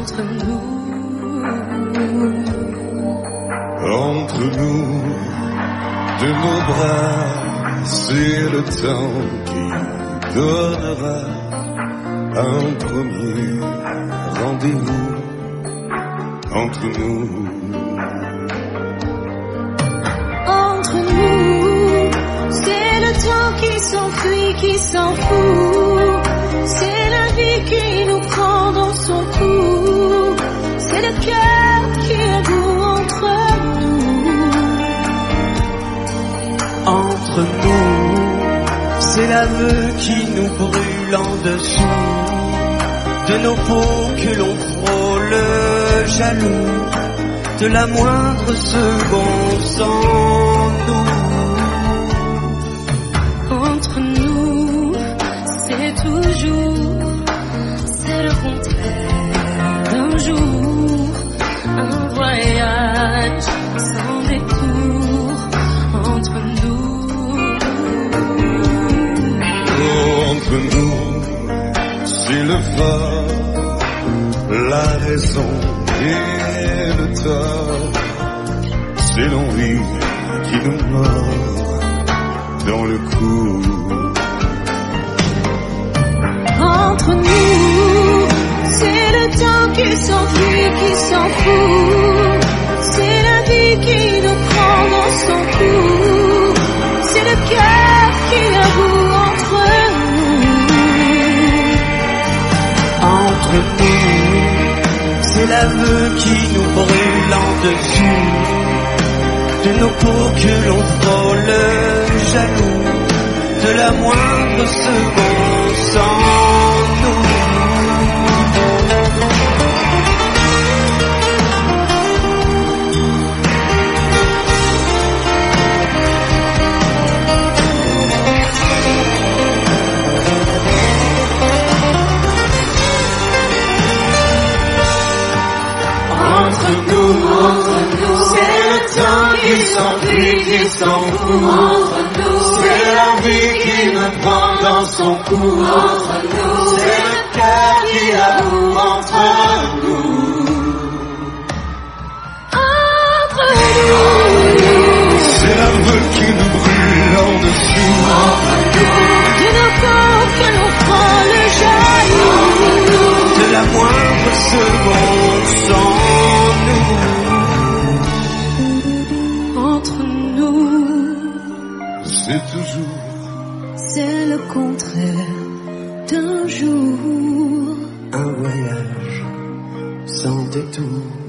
entre nous, de nos bras, c'est le temps qui donnera un premier rendez-vous entre nous. Entre nous, c'est le temps qui s'enfuit, qui s'enfout. C'est la vie qui nous prend dans son cou. C'est le cœur qui avoue entre nous. Entre nous, c'est l'aveu qui nous brûle en dessous de nos peaux que l'on frôle jaloux de la moindre seconde sans nous. Entre nous, c'est toujours, c'est le contraire d'un jour, un voyage sans détour. Entre nous, c'est le phare, la raison et le tort. C'est l'envie qui nous mord dans le cou. Entre nous, c'est le temps qui s'enfuit, qui s'enfout. C'est la vie qui nous prend dans son cou. C'est le cœur qui avoue entre nous. Entre nous, c'est l'aveu qui nous brûle en dessous de nos peaux que l'on frôle jaloux de la moindre seconde sans nous. C'est le temps qui s'enfuit, qui s'enfout. C'est la vie qui me prend dans son cou. C'est le cœur qui avoue entre nous. C'est l'aveu qui nous brûle en dessous de nos corps que l'on prend le jaloux de la moindre seconde sans nous. Entre nous, c'est toujours, c'est le contraire d'un jour, un voyage sans détour.